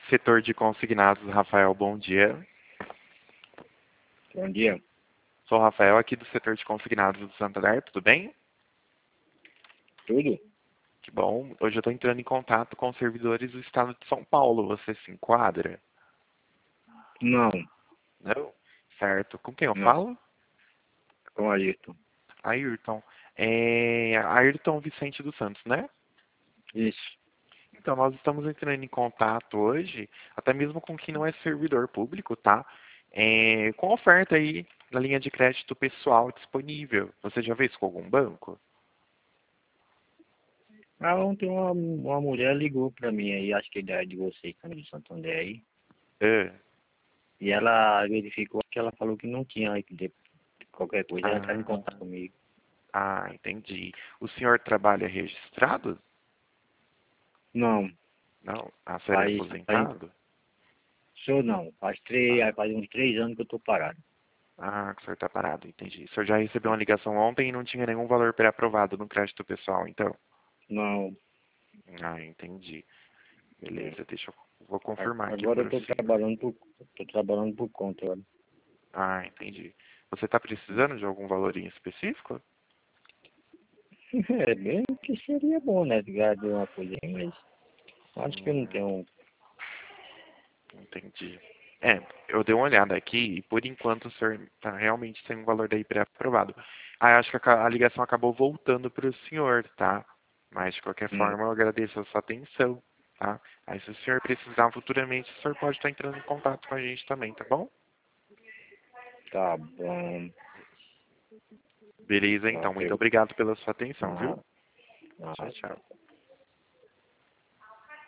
Setor de consignados, Rafael, bom dia. Bom dia. Sou o Rafael aqui do setor de consignados do Santander, tudo bem? Tudo? Que bom. Hoje eu estou entrando em contato com os servidores do estado de São Paulo. Você se enquadra? Não, Não? Certo. Com quem eu não. falo? Com Ayrton. Ayrton. Ayrton Vicente dos Santos, né? Isso. Então, nós estamos entrando em contato hoje, até mesmo com quem não é servidor público, tá? Com oferta aí na linha de crédito pessoal disponível. Você já fez com algum banco? Ontem uma mulher ligou pra mim aí, acho que é de vocês também, de Santander aí. É. E ela verificou que ela falou que não tinha aí, que qualquer coisa, ela estava em Ah, contato comigo. entendi. O senhor trabalha registrado? Não, Não? Ah, o senhor é faz, aposentado? sou não. Ah, Faz uns 3 anos que eu tô parado. que o senhor está parado, entendi. O senhor já recebeu uma ligação ontem e não tinha nenhum valor pré-aprovado no crédito pessoal, então? Não, Entendi. né. Beleza, vou confirmar aqui Agora para eu o senhor. tô trabalhando por conta, olha. Entendi. Você está precisando de algum valor em específico? É bem que seria bom, né? Ganhar de uma coisa aí, mas acho que eu não Hum, tenho. entendi. Eu dei uma olhada aqui e por enquanto o senhor está realmente sem um valor daí pré-aprovado. Acho que a ligação acabou voltando para o senhor, tá? Mas de qualquer Hum, forma eu agradeço a sua atenção, tá? Aí se o senhor precisar futuramente, o senhor pode estar entrando em contato com a gente também, tá bom? tá bom. Beleza, então. Ok. Muito obrigado pela sua atenção, viu? Ah, Tchau, tchau.